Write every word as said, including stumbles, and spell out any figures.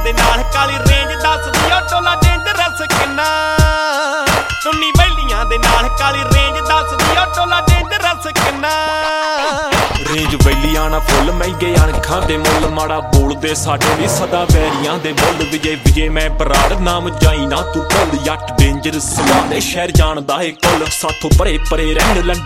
ਦੇ ਨਾਲ ਕਾਲੀ ਰੇਂਜ ਦੱਸਦੀ ਓ ਟੋਲਾ ਡੇਂਜਰਸ ਕਿੰਨਾ ਟੁੰਨੀ ਬੈਲੀਆਂ ਦੇ ਨਾਲ ਕਾਲੀ ਰੇਂਜ ਦੱਸਦੀ ਓ ਟੋਲਾ ਡੇਂਜਰਸ ਕਿੰਨਾ ਰੇਂਜ ਵੈਲੀਆਂ ਨਾ ਫੁੱਲ ਮਹਿੰਗੇ ਅਣਖਾਂ ਦੇ ਮੁੱਲ ਮਾੜਾ ਬੋਲਦੇ ਸਾਡੇ ਵੀ ਸਦਾ ਵੈਰੀਆਂ ਦੇ ਮੁੱਲ ਵਿਜੇ ਵਿਜੇ ਮੈਂ ਬਰਾੜ ਨਾਮ ਜਾਈ ਨਾ ਤੂੰ ਭੁੱਲ ਜੱਟ ਡੇਂਜਰਸ ਦੇ ਸ਼ਹਿਰ ਜਾਣਦਾ ਏ ਕੁੱਲ ਸਾਥੋਂ ਪਰੇ ਪਰੇ ਰਹਿਣ ਲੰਡਨ